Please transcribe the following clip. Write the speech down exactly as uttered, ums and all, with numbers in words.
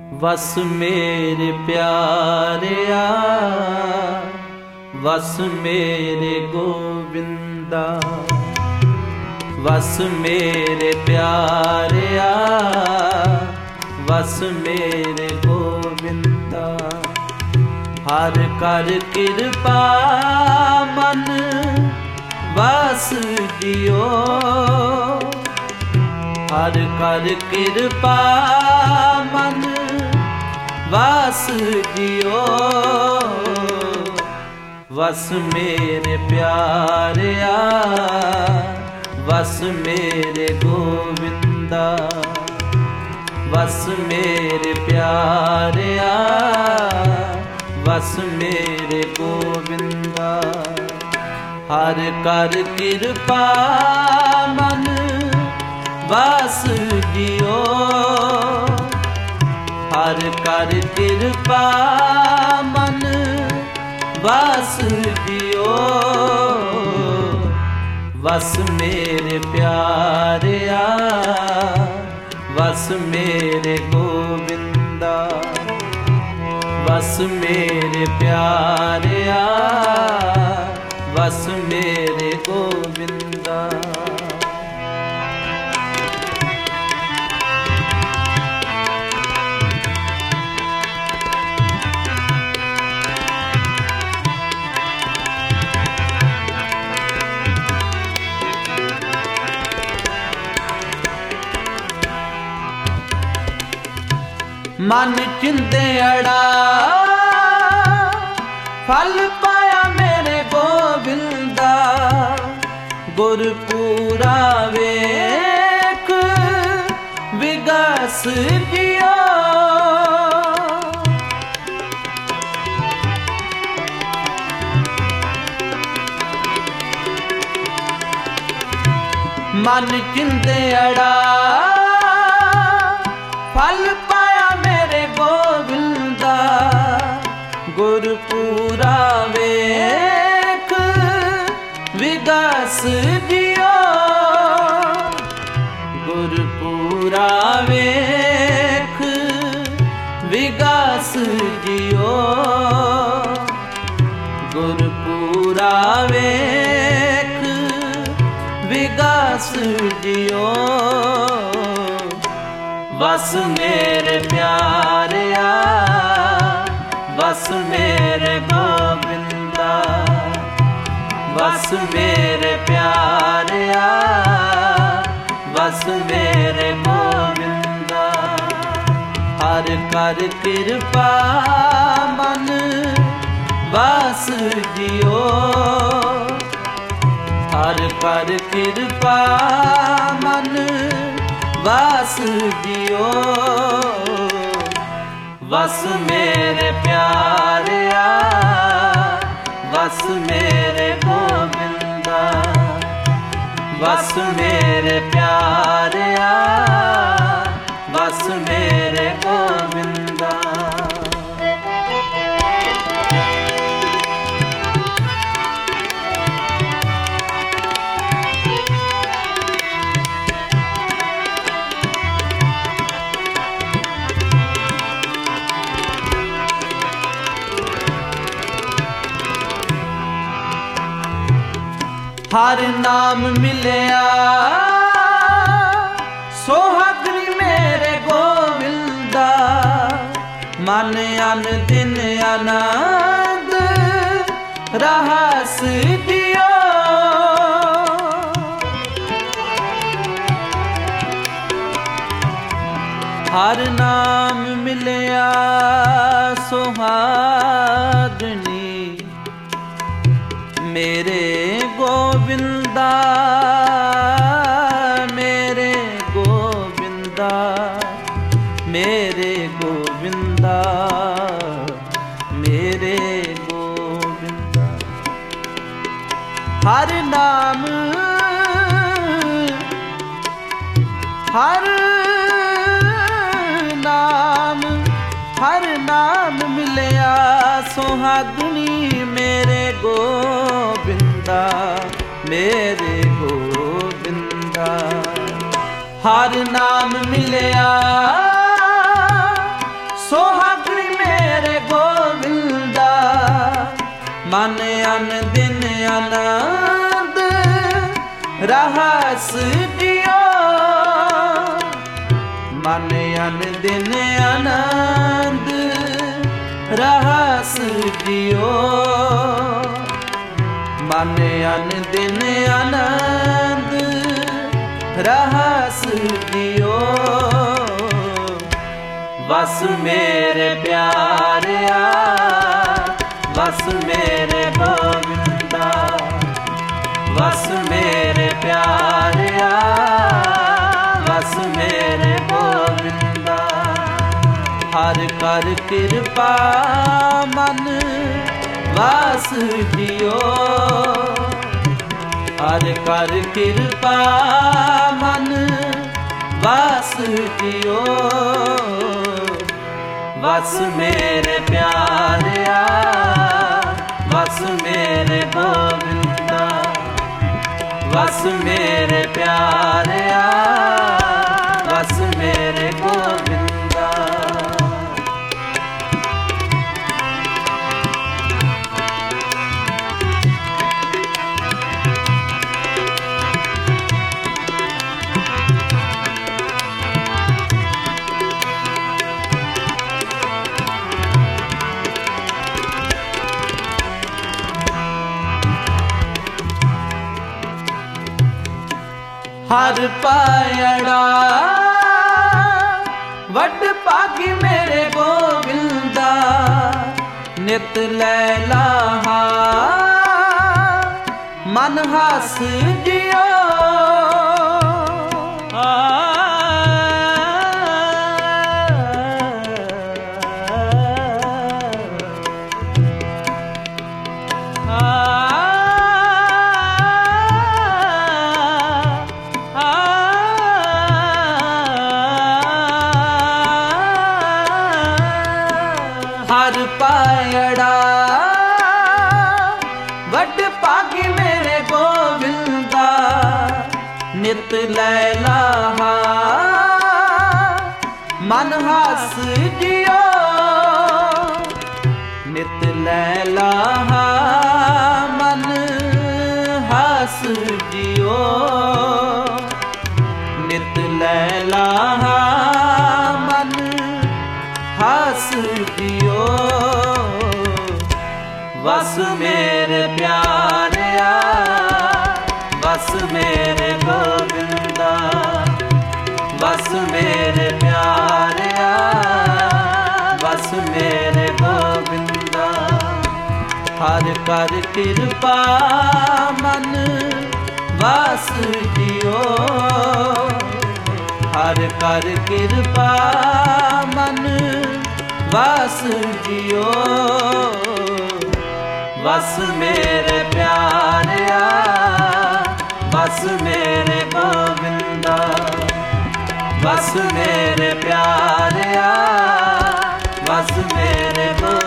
वस मेरे प्यारिया वस मेरे गोविंदा, वस मेरे प्यारिया वस मेरे गोविंदा। हर कर कृपा मन वस जियो, हर कर कृपा मन वस जियो। वस मेरे प्यारिया वस मेरे गोविंदा, वस मेरे प्यारिया वस मेरे गोविंदा। हर कर कृपा मन वस जियो, हर कर कृपा मन वस जियो। वस मेरे प्यारिया वस मेरे गोविंदा, वस मेरे प्यारिया वस मेरे गोविंदा। मन चिंदे अड़ा फल पाया मेरे गोविंदा। गुरपूरा वेख विगस जियो, मन चिंदे अड़ा फल पाया मेरे गोविंदा। गुरपूरा वेख विगस जियो, गुरपूरा वेख विगस जियो, गुरपूरा वेख विगस जियो। वस मेरे प्यारिया वस मेरे गोविंदा, वस मेरे प्यारिया वस मेरे गोविंदा। हर कर कृपा मन वस जियो, हर कर कृपा मन वस जियो। वस मेरे प्यारिया वस मेरे गोविंदा, वस मेरे प्यारिया वस मेरे गोविंदा। हर नाम मिलया सोहागनी मेरे गोविंदा। मन अन दिन आनंद रहस जियो, हर नाम मिलया सोहागनी मेरे गोविंदा, मेरे गोविंदा, मेरे गोविंदा, मेरे गोविंदा। हर नाम हर नाम हर नाम मिलया सोहागनी मेरे गोविंदा, मेरे गोविंदा। हर नाम मिलया मन अन दिन आनंद रहस जियो, मन अन दिन आनंद रहस जियो, मन अन दिन आनंद रहस जियो। बस मेरे प्यारिया, बस मेरे गोविंदा, बस मेरे प्यारिया, बस मेरे गोविंदा। हर कर कृपा मन वास जियो, हर कर कृपा मन वास जियो। बस मेरे प्यारिया, बस मेरे गोविंदा, बस मेरे प्यारिया, बस मेरे गोविंदा। हर पायड़ा वड पागी मेरे गोविंदा, नित लैला मन हस जियो। हर पायड़ा वड पागी मेरे गोविंदा, नित लैला मन हस जियो, नित लैला मन हस जियो, नित लैला मन हस जियो। बस मेरे प्यारिया, बस मेरे गोविंदा, बस मेरे प्यारिया, बस मेरे गोविंदा। हर कर कृपा मन वास जियो, हर कर कृपा मन वास जियो। बस मेरे प्यारिया, बस मेरे गोविंदा, बस मेरे प्यारिया, बस मेरे गोविंदा।